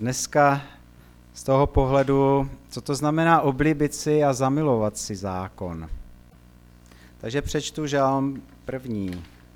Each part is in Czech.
dneska z toho pohledu, co to znamená oblíbit si a zamilovat si zákon. Takže přečtu žalm 1.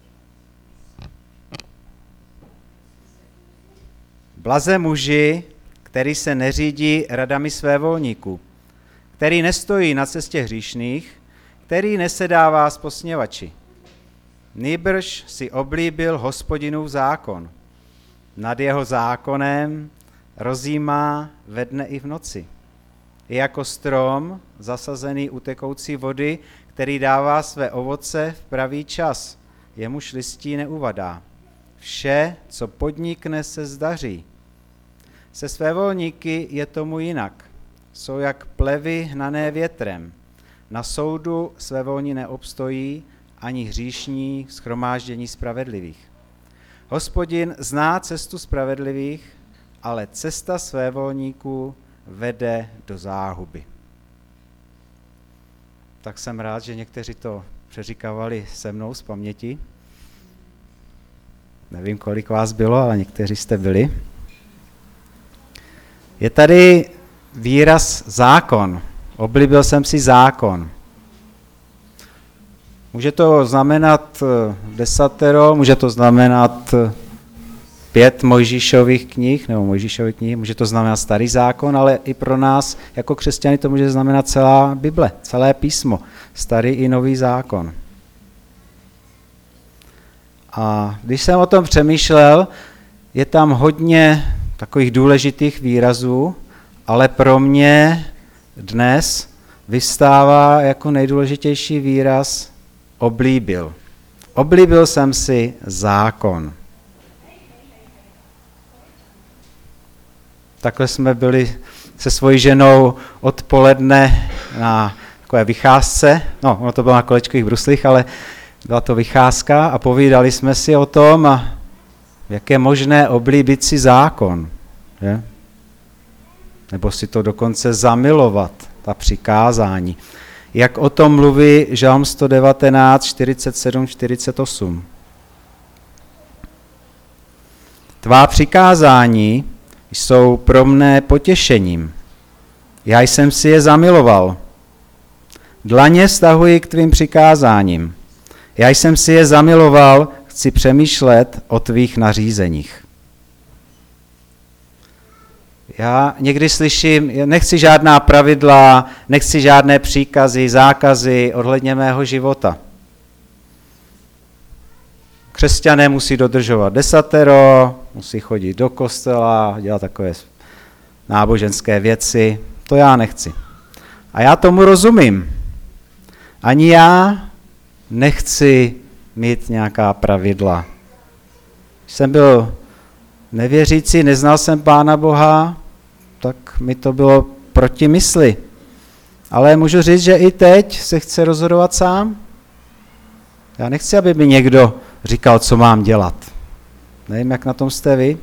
Blaze muži, který se neřídí radami svévolníků, který nestojí na cestě hříšných, který nesedává s posměvači. Nýbrž si oblíbil Hospodinův zákon. Nad jeho zákonem rozjímá ve dne i v noci. Je jako strom zasazený u tekoucí vody, který dává své ovoce v pravý čas. Jemuž listí neuvadá. Vše, co podnikne, se zdaří. Se svévolníky je tomu jinak. Jsou jak plevy hnané větrem. Na soudu svévolní neobstojí, ani hříšní shromáždění spravedlivých. Hospodin zná cestu spravedlivých, ale cesta svévolníků vede do záhuby. Tak jsem rád, že někteří to přeříkávali se mnou z paměti. Nevím, kolik vás bylo, ale někteří jste byli. Je tady výraz zákon. Oblíbil jsem si zákon. Může to znamenat 10, může to znamenat 5 Mojžíšových knih, nebo Mojžíšových knih, může to znamenat Starý zákon, ale i pro nás jako křesťany to může znamenat celá Bible, celé písmo, Starý i Nový zákon. A když jsem o tom přemýšlel, je tam hodně takových důležitých výrazů, ale pro mě dnes vystává jako nejdůležitější výraz oblíbil. Oblíbil jsem si zákon. Takhle jsme byli se svojí ženou odpoledne na takové vycházce, no, ono to bylo na kolečkových bruslích, ale byla to vycházka a povídali jsme si o tom, jak je možné oblíbit si zákon, že? Nebo si to dokonce zamilovat, ta přikázání. Jak o tom mluví Žalm 119, 47, 48. Tvá přikázání jsou pro mne potěšením. Já jsem si je zamiloval. Dlaně stahuji k tvým přikázáním. Já jsem si je zamiloval, chci přemýšlet o tvých nařízeních. Já někdy slyším, nechci žádná pravidla, nechci žádné příkazy, zákazy ohledně mého života. Křesťané musí dodržovat 10, musí chodit do kostela, dělat takové náboženské věci. To já nechci. A já tomu rozumím. Ani já nechci mít nějaká pravidla. Když jsem byl nevěřící, neznal jsem Pána Boha, tak mi to bylo proti mysli. Ale můžu říct, že i teď se chci rozhodovat sám. Já nechci, aby mi někdo říkal, co mám dělat. Nevím, jak na tom jste vy.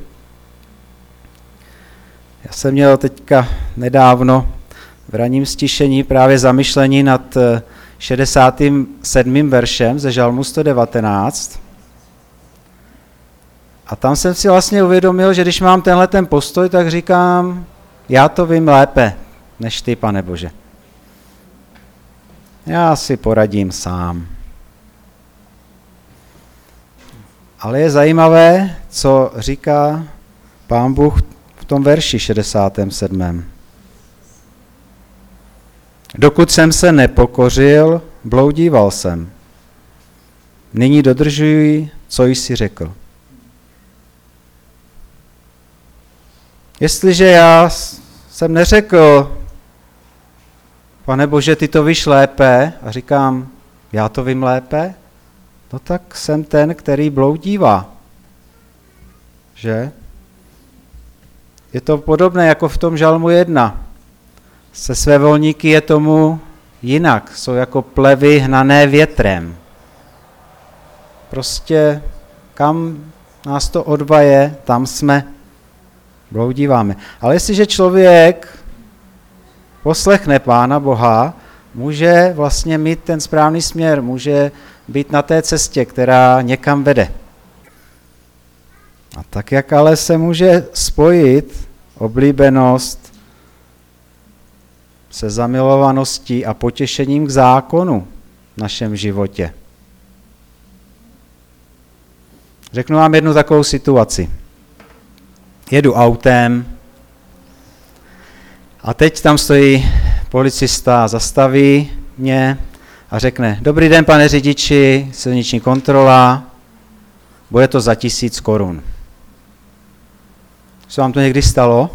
Já jsem měl teďka nedávno v ranním stišení právě zamyšlení nad 67. veršem ze Žalmu 119. A tam jsem si vlastně uvědomil, že když mám tenhle ten postoj, tak říkám, já to vím lépe než ty, Pane Bože. Já si poradím sám. Ale je zajímavé, co říká Pán Bůh v tom verši 67. Dokud jsem se nepokořil, bloudíval jsem. Nyní dodržuji, co jsi řekl. Jestliže já jsem neřekl, Pane Bože, ty to víš lépe, a říkám, já to vím lépe, no tak jsem ten, který bloudívá. Že? Je to podobné jako v tom Žalmu 1. Se svévolníky je tomu jinak. Jsou jako plevy hnané větrem. Prostě kam nás to odvaje, tam jsme, bloudíváme. Ale jestliže člověk poslechne Pána Boha, může vlastně mít ten správný směr, může být na té cestě, která někam vede. A tak jak ale se může spojit oblíbenost se zamilovaností a potěšením k zákonu v našem životě. Řeknu vám jednu takovou situaci. Jedu autem a teď tam stojí policista, zastaví mě a řekne: Dobrý den, pane řidiči, silniční kontrola, bude to za 1000 korun. Co vám to někdy stalo?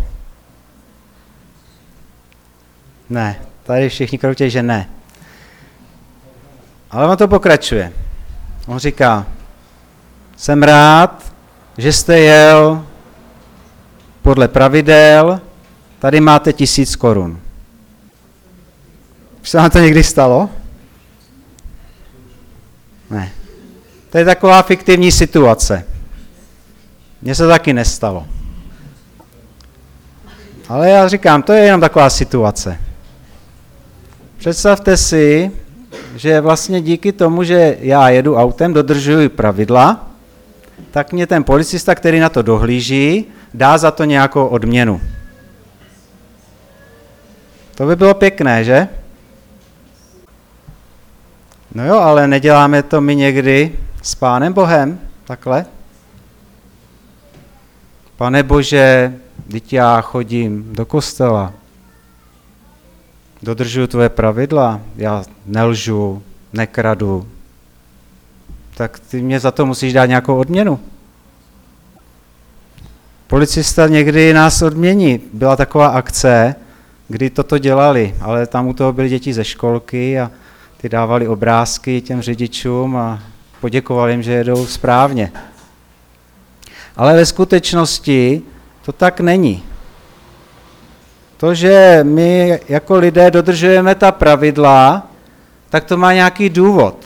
Ne, tady všichni kroutějí, že ne. Ale on to pokračuje. On říká: Jsem rád, že jste jel podle pravidel, tady máte 1000 korun. Už se vám to někdy stalo? Ne. To je taková fiktivní situace. Mně se taky nestalo. Ale já říkám, to je jenom taková situace. Představte si, že vlastně díky tomu, že já jedu autem, dodržuji pravidla, tak mě ten policista, který na to dohlíží, dá za to nějakou odměnu. To by bylo pěkné, že? No jo, ale neděláme to my někdy s Pánem Bohem, takhle? Pane Bože, vždyť já chodím do kostela, dodržuju tvoje pravidla, já nelžu, nekradu, tak ty mě za to musíš dát nějakou odměnu. Policista někdy nás odmění. Byla taková akce, kdy toto dělali, ale tam u toho byly děti ze školky a ty dávali obrázky těm řidičům a poděkovali jim, že jedou správně. Ale ve skutečnosti to tak není. To, že my jako lidé dodržujeme ta pravidla, tak to má nějaký důvod.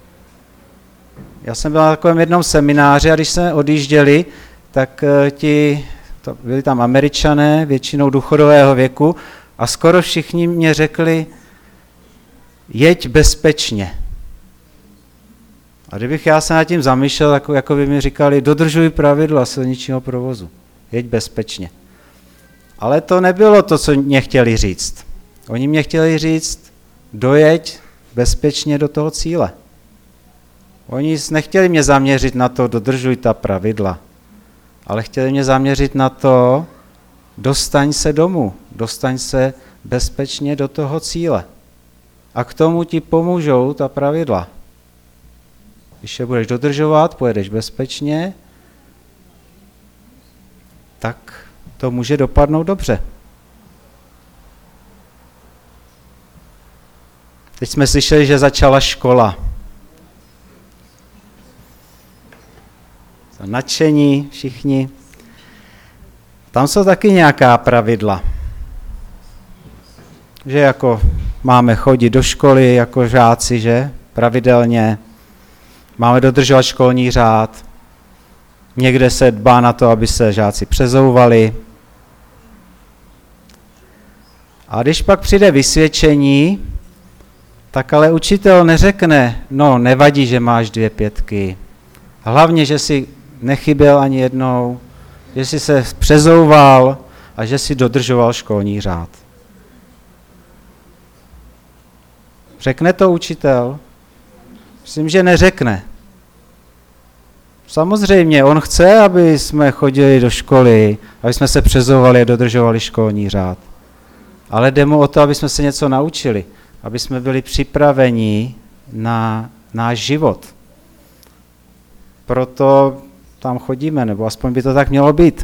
Já jsem byl na takovém jednom semináři a když jsme odjížděli, tak byli tam Američané, většinou důchodového věku, a skoro všichni mě řekli: jeď bezpečně. A kdybych já se nad tím zamýšlel, jako by mi říkali: dodržuj pravidla silničního provozu, jeď bezpečně. Ale to nebylo to, co mě chtěli říct. Oni mě chtěli říct: dojeď bezpečně do toho cíle. Oni nechtěli mě zaměřit na to, dodržuj ta pravidla, ale chtěli mě zaměřit na to, dostaň se domů, dostaň se bezpečně do toho cíle. A k tomu ti pomůžou ta pravidla. Když je budeš dodržovat, pojedeš bezpečně, tak to může dopadnout dobře. Teď jsme slyšeli, že začala škola. Jsou nadšení všichni. Tam jsou taky nějaká pravidla. Že jako máme chodit do školy jako žáci, že? Pravidelně. Máme dodržovat školní řád. Někde se dbá na to, aby se žáci přezouvali. A když pak přijde vysvědčení, tak ale učitel neřekne: no, nevadí, že máš 2 5. Hlavně, že jsi nechyběl ani jednou, že jsi se přezouval a že jsi dodržoval školní řád. Řekne to učitel? Myslím, že neřekne. Samozřejmě, on chce, aby jsme chodili do školy, aby jsme se přezouvali a dodržovali školní řád. Ale jde mu o to, aby jsme se něco naučili, aby jsme byli připraveni na náš život. Proto tam chodíme, nebo aspoň by to tak mělo být.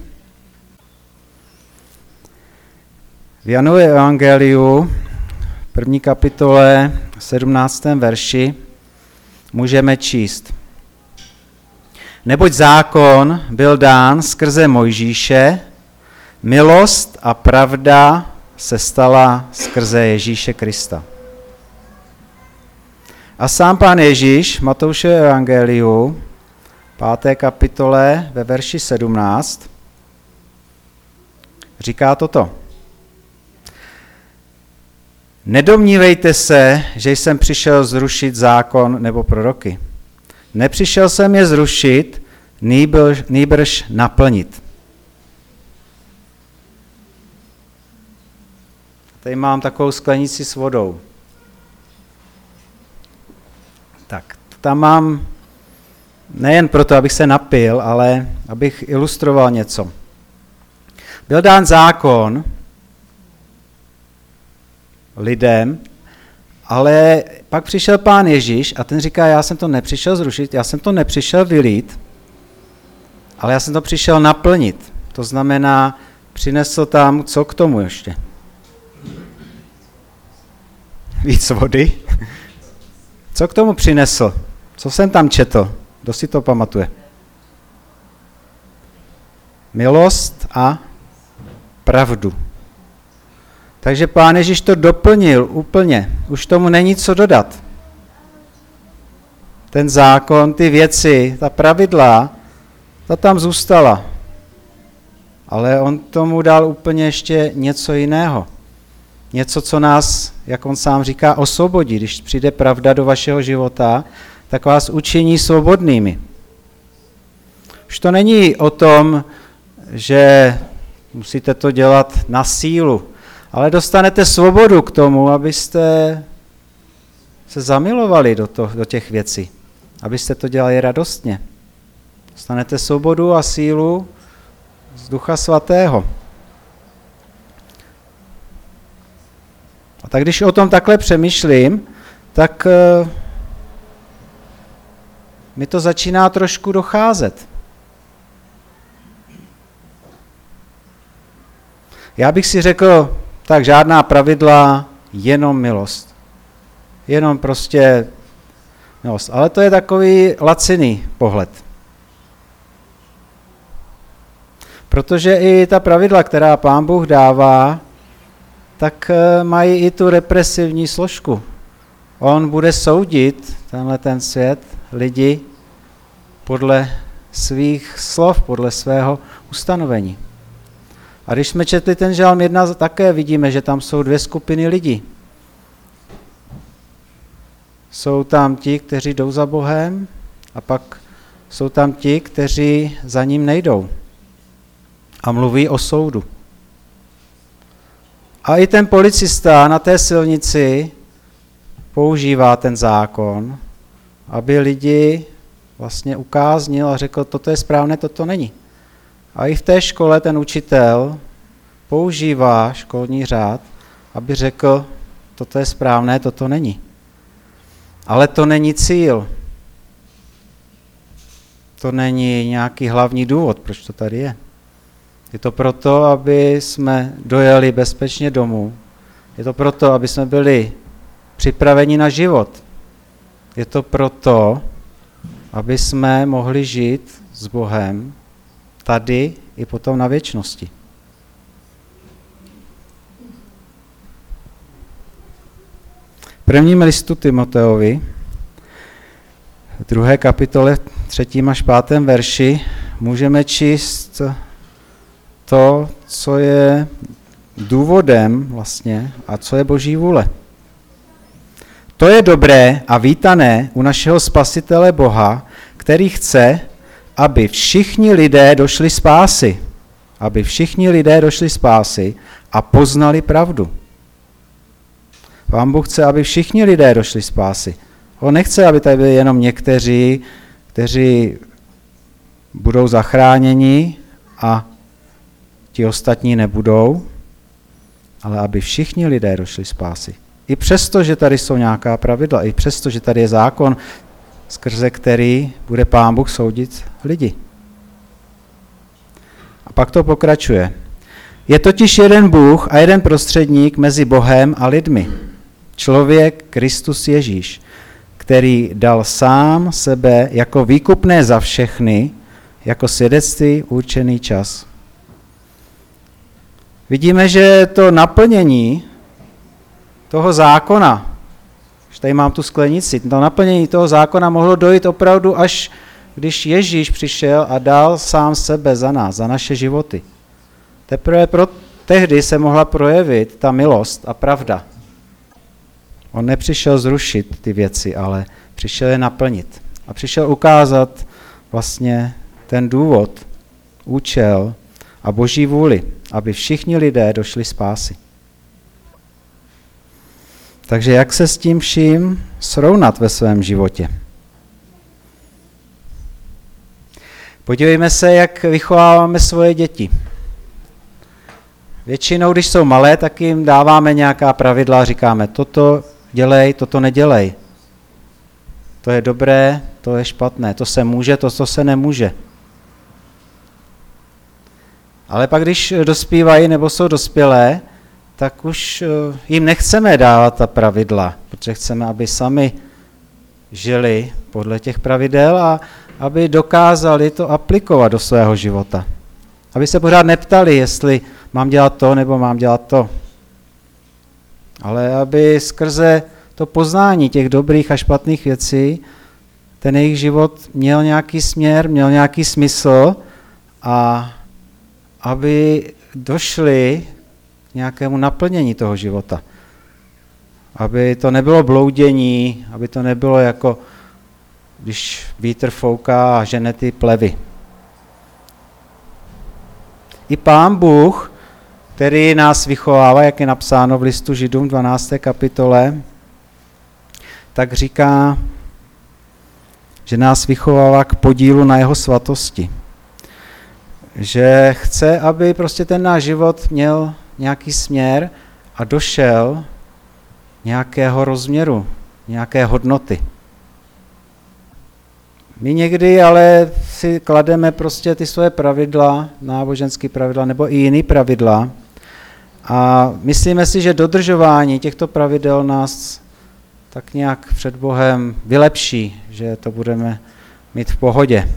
V Janovi evangeliu, 1. kapitole, 17. verši, můžeme číst: Neboť zákon byl dán skrze Mojžíše, milost a pravda se stala skrze Ježíše Krista. A sám Pán Ježíš v Matoušově evangeliu, 5. kapitole, ve verši 17, říká toto: Nedomnívejte se, že jsem přišel zrušit zákon nebo proroky. Nepřišel jsem je zrušit, nýbrž naplnit. Tady mám takovou sklenici s vodou. Tak, tam mám nejen proto, abych se napil, ale abych ilustroval něco. Byl dán zákon lidem, ale pak přišel Pán Ježíš a ten říká, já jsem to nepřišel zrušit, já jsem to nepřišel vylít, ale já jsem to přišel naplnit. To znamená, přinesl tam, co k tomu ještě? Víc vody? Co k tomu přinesl? Co jsem tam četl? Kdo si to pamatuje? Milost a pravdu. Takže Pán Ježíš to doplnil úplně. Už tomu není co dodat. Ten zákon, ty věci, ta pravidla, ta tam zůstala. Ale on tomu dal úplně ještě něco jiného. Něco, co nás, jak on sám říká, osvobodí. Když přijde pravda do vašeho života, tak vás učiní svobodnými. Už to není o tom, že musíte to dělat na sílu, ale dostanete svobodu k tomu, abyste se zamilovali do těch věcí, abyste to dělali radostně. Dostanete svobodu a sílu z Ducha Svatého. A tak když o tom takhle přemýšlím, tak mi to začíná trošku docházet. Já bych si řekl, tak žádná pravidla, jenom milost. Jenom prostě milost. Ale to je takový laciný pohled. Protože i ta pravidla, která Pán Bůh dává, tak mají i tu represivní složku. On bude soudit tenhle ten svět, lidi, podle svých slov, podle svého ustanovení. A když jsme četli ten žalm 1, také vidíme, že tam jsou dvě skupiny lidí. Jsou tam ti, kteří jdou za Bohem, a pak jsou tam ti, kteří za ním nejdou. A mluví o soudu. A i ten policista na té silnici používá ten zákon, aby lidi vlastně ukáznil a řekl, toto je správné, toto není. A i v té škole ten učitel používá školní řád, aby řekl, toto je správné, toto není. Ale to není cíl. To není nějaký hlavní důvod, proč to tady je. Je to proto, aby jsme dojeli bezpečně domů. Je to proto, aby jsme byli připraveni na život. Je to proto, aby jsme mohli žít s Bohem tady i potom na věčnosti. V prvním listu Timoteovi, v 2. kapitole, 3. až 5. verši, můžeme číst to, co je důvodem vlastně a co je Boží vůle. To je dobré a vítané u našeho Spasitele Boha, který chce, aby všichni lidé došli spásy. Aby všichni lidé došli spásy a poznali pravdu. Pán Bůh chce, aby všichni lidé došli spásy. On nechce, aby tady byli jenom někteří, kteří budou zachráněni a ti ostatní nebudou, ale aby všichni lidé došli spásy. I přesto, že tady jsou nějaká pravidla, i přesto, že tady je zákon, skrze který bude Pán Bůh soudit lidi. A pak to pokračuje. Je totiž jeden Bůh a jeden prostředník mezi Bohem a lidmi. Člověk Kristus Ježíš, který dal sám sebe jako výkupné za všechny, jako svědectví určený čas. Vidíme, že to naplnění toho zákona, že tady mám tu sklenici, to naplnění toho zákona mohlo dojít opravdu až když Ježíš přišel a dal sám sebe za nás, za naše životy. Teprve tehdy se mohla projevit ta milost a pravda. On nepřišel zrušit ty věci, ale přišel je naplnit. A přišel ukázat vlastně ten důvod, účel a Boží vůli, aby všichni lidé došli spásy. Takže jak se s tím vším srovnat ve svém životě? Podívejme se, jak vychováváme svoje děti. Většinou, když jsou malé, tak jim dáváme nějaká pravidla a říkáme, toto dělej, toto nedělej. To je dobré, to je špatné, to se může, to se nemůže. Ale pak, když dospívají nebo jsou dospělé, tak už jim nechceme dávat ta pravidla, protože chceme, aby sami žili podle těch pravidel a aby dokázali to aplikovat do svého života. Aby se pořád neptali, jestli mám dělat to nebo mám dělat to. Ale aby skrze to poznání těch dobrých a špatných věcí ten jejich život měl nějaký směr, měl nějaký smysl a aby došli k nějakému naplnění toho života. Aby to nebylo bloudění, aby to nebylo jako když vítr fouká a žene ty plevy. I Pán Bůh, který nás vychovává, jak je napsáno v listu Židům 12. kapitole, tak říká, že nás vychovává k podílu na jeho svatosti. Že chce, aby prostě ten náš život měl nějaký směr a došel nějakého rozměru, nějaké hodnoty. My někdy ale si klademe prostě ty svoje pravidla, náboženské pravidla nebo i jiné pravidla a myslíme si, že dodržování těchto pravidel nás tak nějak před Bohem vylepší, že to budeme mít v pohodě.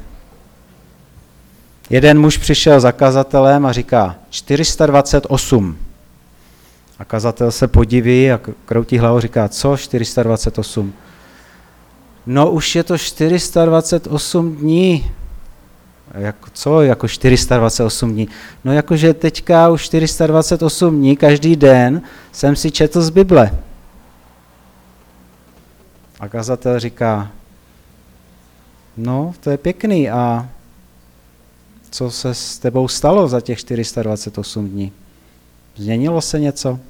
Jeden muž přišel za kazatelem a říká 428. A kazatel se podiví a kroutí hlavou, říká, co 428? No už je to 428 dní. Co jako 428 dní? No jakože teďka už 428 dní, každý den jsem si četl z Bible. A kazatel říká, no to je pěkný a co se s tebou stalo za těch 428 dní? Změnilo se něco?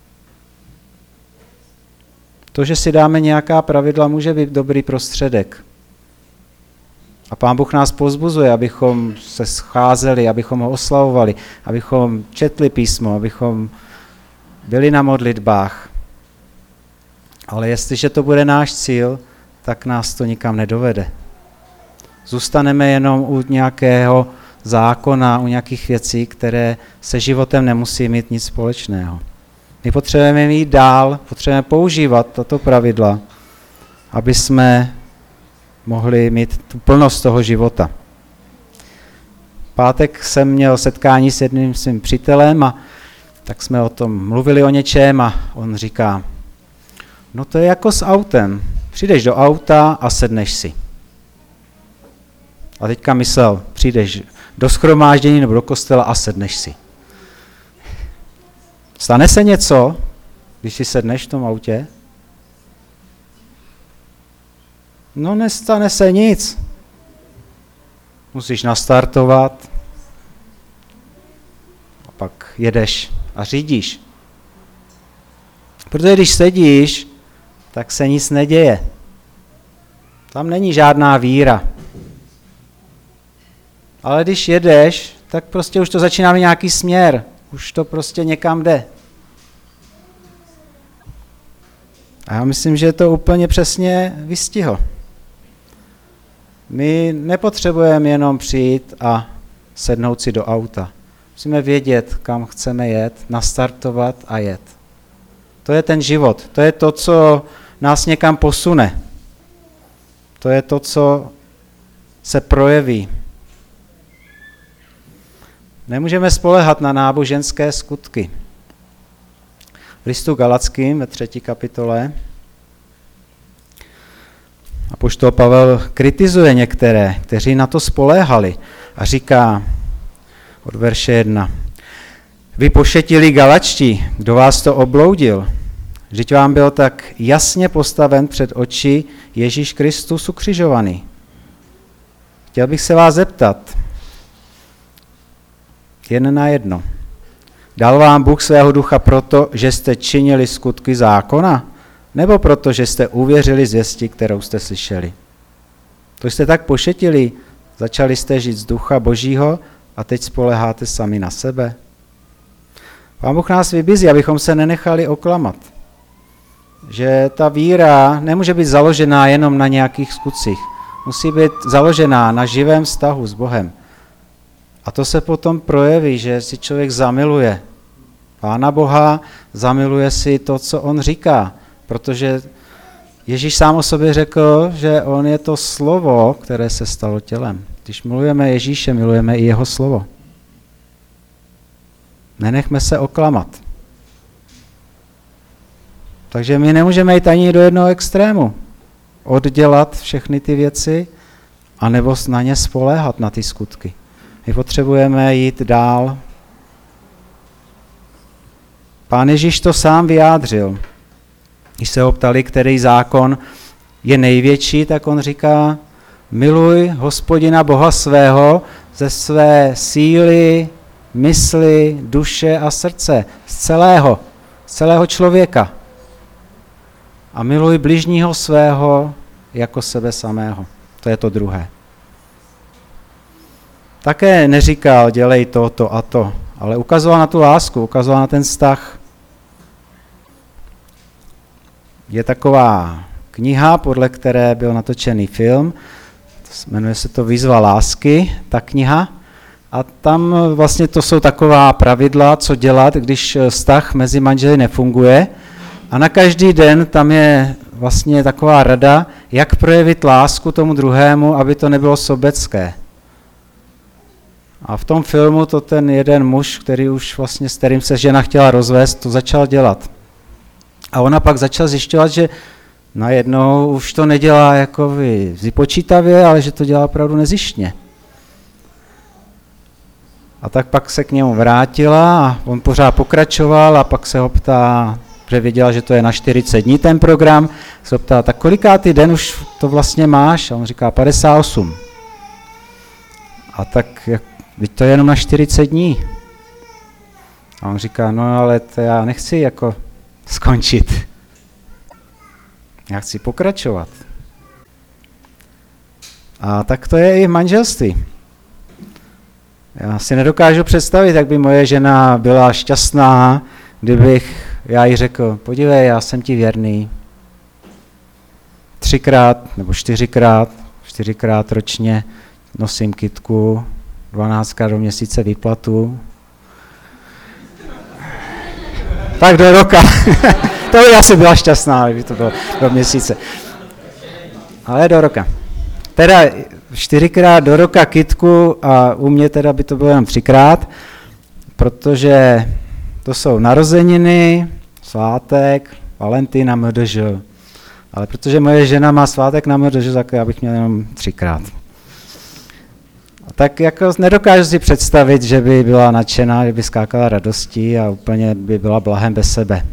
To, že si dáme nějaká pravidla, může být dobrý prostředek. A Pán Bůh nás povzbuzuje, abychom se scházeli, abychom ho oslavovali, abychom četli písmo, abychom byli na modlitbách. Ale jestliže to bude náš cíl, tak nás to nikam nedovede. Zůstaneme jenom u nějakého zákona, u nějakých věcí, které se životem nemusí mít nic společného. My potřebujeme jít dál, potřebujeme používat tato pravidla, aby jsme mohli mít tu plnost toho života. V pátek jsem měl setkání s jedním svým přítelem a tak jsme o tom mluvili o něčem a on říká, no to je jako s autem. Přijdeš do auta a sedneš si. A teďka myslel, přijdeš do shromáždění nebo do kostela a sedneš si. Stane se něco, když si sedneš v tom autě? No nestane se nic. Musíš nastartovat a pak jedeš a řídíš. Protože když sedíš, tak se nic neděje. Tam není žádná víra. Ale když jedeš, tak prostě už to začíná mít nějaký směr. Už to prostě někam jde. A já myslím, že to úplně přesně vystihl. My nepotřebujeme jenom přijít a sednout si do auta. Musíme vědět, kam chceme jet, nastartovat a jet. To je ten život. To je to, co nás někam posune. To je to, co se projeví. Nemůžeme spoléhat na náboženské skutky. V listu Galackým ve 3. kapitole apoštol Pavel kritizuje některé, kteří na to spoléhali a říká od verše 1. Vy pošetilí Galačtí, kdo vás to obloudil? Vždyť vám byl tak jasně postaven před oči Ježíš Kristus ukřižovaný. Chtěl bych se vás zeptat, jen na jedno. Dal vám Bůh svého ducha proto, že jste činili skutky zákona, Nebo proto, že jste uvěřili zvěsti, kterou jste slyšeli? To jste tak pošetili, začali jste žít z ducha Božího a teď spoléháte sami na sebe? Pán Bůh nás vybízí, abychom se nenechali oklamat. Že ta víra nemůže být založená jenom na nějakých skutcích. Musí být založená na živém vztahu s Bohem. A to se potom projeví, že si člověk zamiluje Pána Boha, zamiluje si to, co on říká, protože Ježíš sám o sobě řekl, že on je to slovo, které se stalo tělem. Když milujeme Ježíše, milujeme i jeho slovo. Nenechme se oklamat. Takže my nemůžeme jít ani do jednoho extrému. Oddělat všechny ty věci, anebo na ně spoléhat, na ty skutky. My potřebujeme jít dál. Pán Ježíš to sám vyjádřil. Když se ho ptali, který zákon je největší, tak on říká, miluj Hospodina Boha svého ze své síly, mysli, duše a srdce, z celého člověka. A miluj bližního svého jako sebe samého. To je to druhé. Také neříkal, dělej to a to, ale ukazoval na tu lásku, ukazoval na ten vztah. Je taková kniha, podle které byl natočený film, jmenuje se to Výzva lásky, ta kniha, a tam vlastně to jsou taková pravidla, co dělat, když vztah mezi manželi nefunguje. A na každý den tam je vlastně taková rada, jak projevit lásku tomu druhému, aby to nebylo sobecké. A v tom filmu to ten jeden muž, který už vlastně, s kterým se žena chtěla rozvést, to začal dělat. A ona pak začala zjišťovat, že najednou už to nedělá jako vypočítavě, ale že to dělá opravdu nezištně. A tak pak se k němu vrátila a on pořád pokračoval a pak se ho ptá, protože věděla, že to je na 40 dní ten program, se ho ptá, tak kolikátý den už to vlastně máš? A on říká 58. A tak, teď to je jenom na 40 dní. A on říká, no ale to já nechci jako skončit. Já chci pokračovat. A tak to je i v manželství. Já si nedokážu představit, jak by moje žena byla šťastná, kdybych já jí řekl, podívej, já jsem ti věrný. 3krát nebo 4krát ročně nosím kytku, 12krát do měsíce výplatu. Tak do roka. To by asi byla šťastná, kdyby to bylo do měsíce. Ale do roka. Teda 4krát do roka kytku a u mě teda by to bylo jen 3krát, protože to jsou narozeniny, svátek, Valentín a MDŽ. Ale protože moje žena má svátek na MDŽ, tak já bych měl jenom 3krát. Tak jako nedokážu si představit, že by byla nadšená, že by skákala radostí a úplně by byla blahem bez sebe.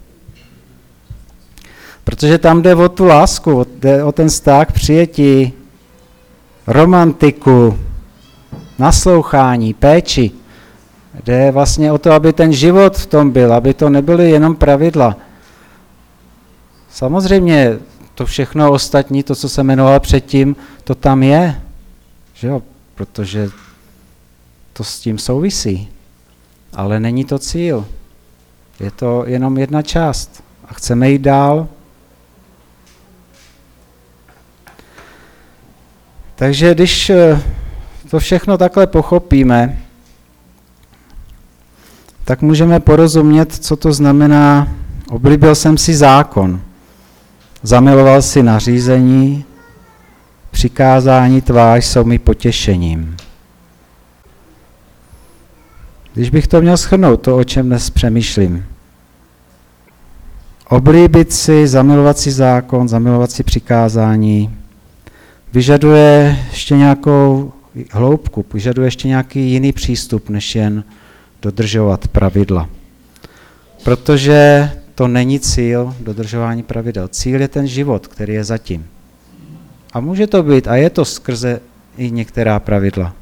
Protože tam jde o tu lásku, jde o ten vztah, přijetí, romantiku, naslouchání, péči. Jde vlastně o to, aby ten život v tom byl, aby to nebyly jenom pravidla. Samozřejmě to všechno ostatní, to, co jsem jmenoval předtím, to tam je, že jo? Protože to s tím souvisí. Ale není to cíl. Je to jenom jedna část. A chceme jít dál. Takže když to všechno takhle pochopíme, tak můžeme porozumět, co to znamená, oblíbil jsem si zákon, zamiloval si nařízení, přikázání tvá jsou mi potěšením. Když bych to měl shrnout, to, o čem dnes přemýšlím. Oblíbit si, zamilovat si zákon, zamilovat si přikázání, vyžaduje ještě nějakou hloubku, vyžaduje ještě nějaký jiný přístup, než jen dodržovat pravidla. Protože to není cíl dodržování pravidel. Cíl je ten život, který je zatím. A může to být, a je to skrze i některá pravidla.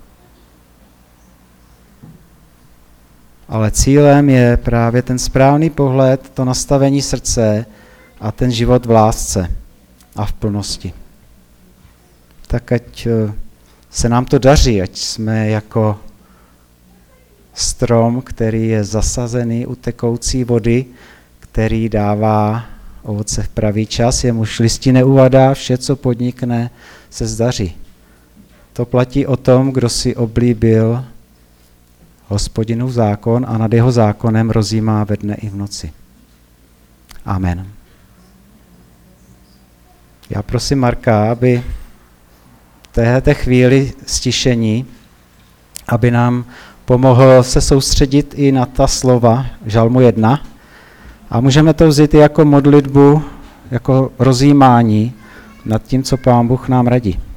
Ale cílem je právě ten správný pohled, to nastavení srdce a ten život v lásce a v plnosti. Tak ať se nám to daří, ať jsme jako strom, který je zasazený u tekoucí vody, který dává ovoce v pravý čas, jemuž listí neuvadá, vše, co podnikne, se zdaří. To platí o tom, kdo si oblíbil Hospodinův zákon a nad jeho zákonem rozjímá ve dne i v noci. Amen. Já prosím Marka, aby v této chvíli stišení, aby nám pomohl se soustředit i na ta slova Žalmu 1 a můžeme to vzít i jako modlitbu, jako rozjímání nad tím, co Pán Bůh nám radí.